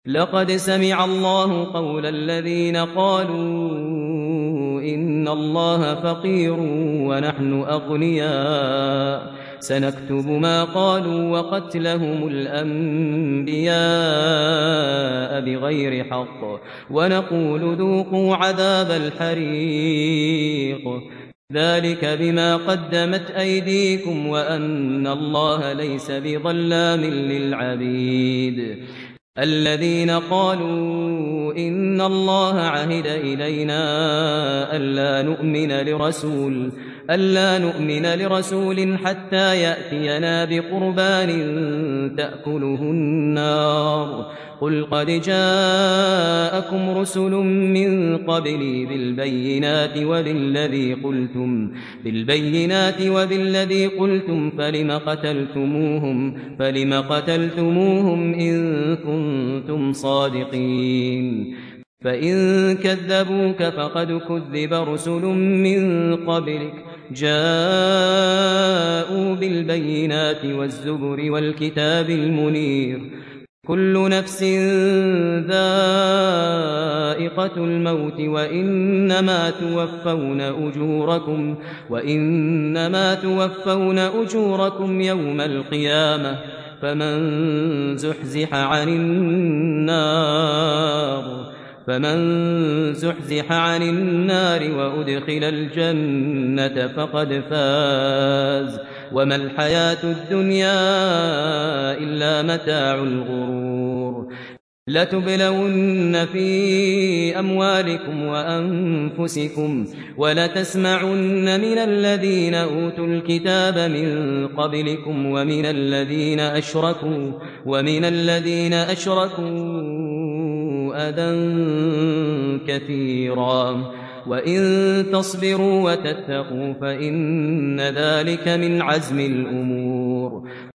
لقد سمع الله قول الذين قالوا إن الله فقير ونحن أغنياء سنكتب ما قالوا وقتلهم الأنبياء بغير حق ونقول ذوقوا عذاب الحريق ذلك بما قدمت أيديكم وأن الله ليس بظلام للعبيد الذين قالوا إن الله عهد إلينا ألا نؤمن لرسول حتى يأتينا بقربان تأكله النار قل قد جاءكم رسل من قبلي بالبينات وبالذي قلتم فلم قتلتموهم إن كنتم صادقين فإن كذبوك فقد كذب رسل من قبلك جاءوا بالبينات والزبر والكتاب المنير كل نفس ذائقة الموت وإنما توفون أجوركم يوم القيامة فمن زحزح عن النار وأدخل الجنة فقد فاز وما الحياة الدنيا إلا متاع الغرور لتبلون في أموالكم وأنفسكم ولتسمعن من الذين أوتوا الكتاب من قبلكم ومن الذين أشركوا أذى كثيرا وإن تصبروا وتتقوا فإن ذلك من عزم الأمور